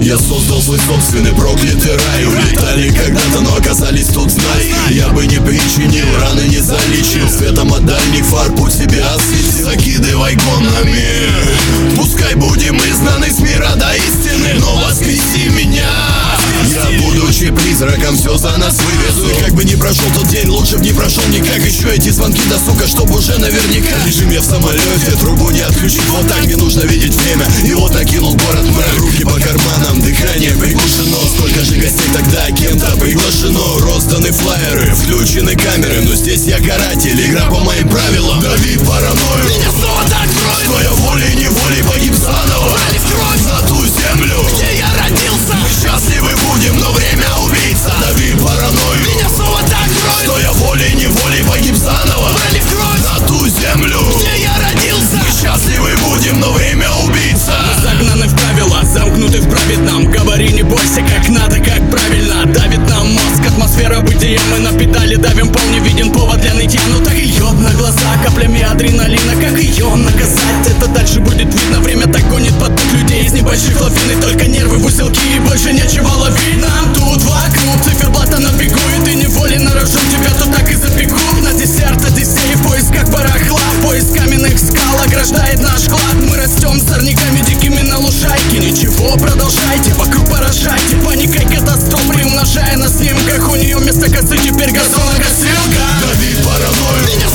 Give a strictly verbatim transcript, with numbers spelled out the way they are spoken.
Я создал свой собственный проклятый рай. Улетали когда-то, но оказались тут, знай. Я бы не причинил, раны не залечил. Светом от дальних фар путь себя осветил. Закидывай гонами, пускай будем изгнаны с мира до истины, но воскреси меня. Я, будучи призраком, все за нас вывезу. И как бы не прошел тот день, лучше б не прошел никак. Еще эти звонки до сука, чтоб уже наверняка. Лежим я в самолете, трубу не отключить. Вот так мне нужно видеть время. И вот накинул город мрак, руки по карманам, дыхание приглушено. Столько же гостей тогда кем-то приглашено. Розданы флаеры, включены камеры, но здесь я каратель, игра по моим правилам. Дави паранойю, меня снова так кроет, что я волей-неволей погиб заново. Брали в кровь за ту землю, где я родился. Мы счастливы будем, но время убийца. Дави паранойю, меня снова так кроет, что я волей-неволей погиб заново. Брали в кровь за ту землю, где я родился. Мы счастливы будем, но время убийца. Мы загнаны в правила, замкнуты в праведном. Говори, не бойся, как надо, как правильно. Давит нам мозг, атмосфера бытия. Мы на педали давим, пол не виден повод для нытья. Ну так ее на глаза, каплями адреналина. Как ее наказать, это дальше будет видно. Время так гонит поток людей из небольших лавин. И только нервы в узелки, и больше нечего ловить. Нам тут вокруг циферблата на бегу. И ты неволей нарожен, тебя тут так и запекут. На десерт Одиссей в поисках барахла. Поиск каменных скал ограждает наш клад. Мы растем сорняками дикими на лужайке. Ничего, продолжайте, вокруг поражайте. Паникой катастроф, приумножая на снимках. У нее вместо косы теперь газонокосилка. Дави паранойю,